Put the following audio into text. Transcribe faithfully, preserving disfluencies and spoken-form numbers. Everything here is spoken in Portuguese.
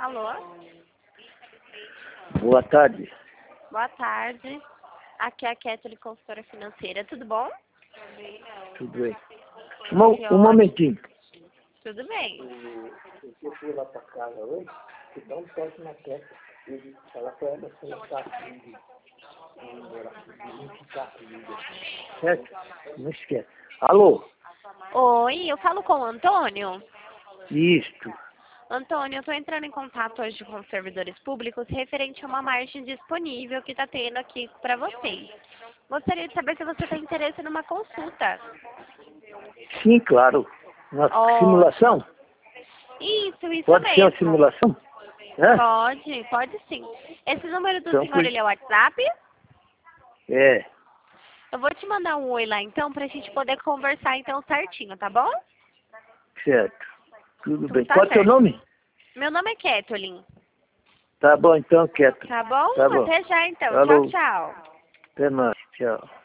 Alô? Boa tarde. Boa tarde. Aqui é a Kathleen, consultora financeira. Tudo bom? Tudo bem. Um, um momentinho. Tudo bem. Eu fui lá para casa hoje, que dá um toque na testa. E falar para ela se ela está comigo. Certo? Não esquece. Alô? Oi, eu falo com o Antônio? Isto. Antônio, eu estou entrando em contato hoje com os servidores públicos referente a uma margem disponível que está tendo aqui para vocês. Gostaria de saber se você tem interesse numa consulta. Sim, claro. Uma Oh. simulação? Isso, isso Pode mesmo. ser uma simulação? É? Pode, pode sim. Esse número do Então, senhor, foi- ele é o WhatsApp? É. Eu vou te mandar um oi lá então, pra gente poder conversar então certinho, tá bom? Certo. Tudo Então bem. tá Qual é o teu certo. nome? Meu nome é Kathleen. Tá bom, então, quieto. Tá bom? Tá bom. Até já então. Falou. Tchau, tchau. Até mais. Tchau.